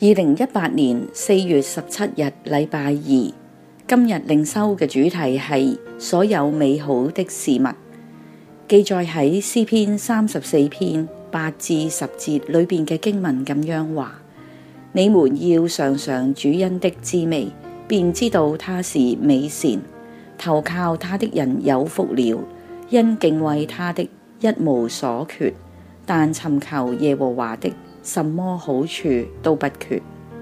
2018年4月17日禮拜二，今日靈修嘅主題係所有美好的事物，記載喺詩篇34篇8至10節裏邊嘅經文咁樣話：你們要嘗嘗主恩的滋味，便知道他是美善。投靠他的人有福了，因敬畏他的一無所缺，但尋求耶和華的，什麼好處都不缺。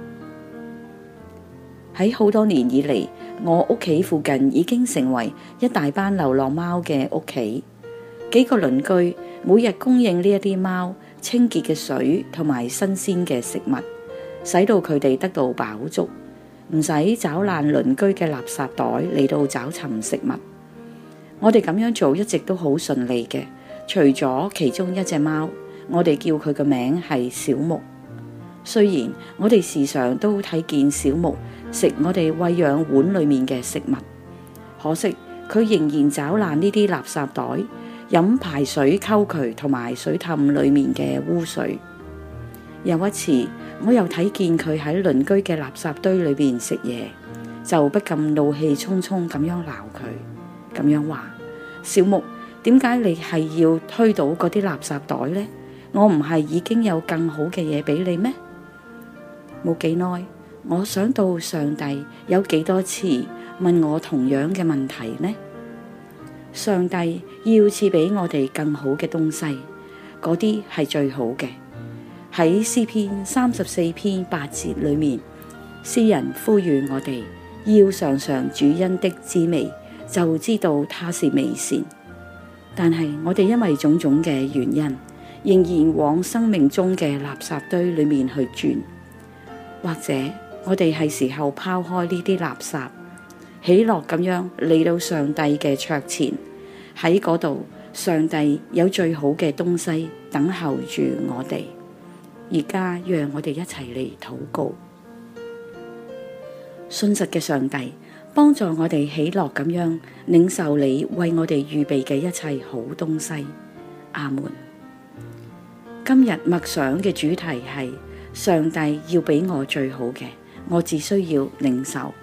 喺好多年以嚟，我屋企附近已經成為一大班流浪貓嘅屋企。幾個鄰居每日供應呢一啲貓清潔嘅水同埋新鮮嘅食物，使到佢哋得到飽足，唔使找爛鄰居嘅垃圾袋嚟到找尋食物。我哋咁樣做一直都好順利嘅，除咗其中一隻貓，我哋叫佢嘅名係小木。雖然我哋時常都睇見小木食我哋餵養碗裏面嘅食物，可惜佢仍然找爛呢啲垃圾袋，飲排水溝渠同埋水凼裏面嘅污水。有一次，我又睇見佢喺鄰居嘅垃圾堆裏邊食嘢，就不禁怒氣沖沖咁樣鬧佢，咁樣話：小木，點解你係要推倒嗰啲垃圾袋呢？我唔係已經有更好嘅嘢俾你咩？冇幾耐，我想到上帝有幾多次問我同樣嘅問題呢？上帝要賜俾我哋更好嘅東西，嗰啲係最好嘅。喺詩篇34篇8節裏面，詩人呼籲我哋要嘗嘗主恩的滋味，就知道他是美善。但係我哋因為種種嘅原因，仍然往生命中嘅垃圾堆裏面去轉，或者我哋係時候拋開呢啲垃圾，喜樂咁樣嚟到上帝嘅桌前，喺嗰度上帝有最好嘅東西等候住我哋。而家讓我哋一齊嚟禱告。信實嘅上帝，幫助我哋喜樂咁樣領受你為我哋預備嘅一切好東西。阿門。今日默想嘅主題係上帝要俾我最好嘅，我只需要領受。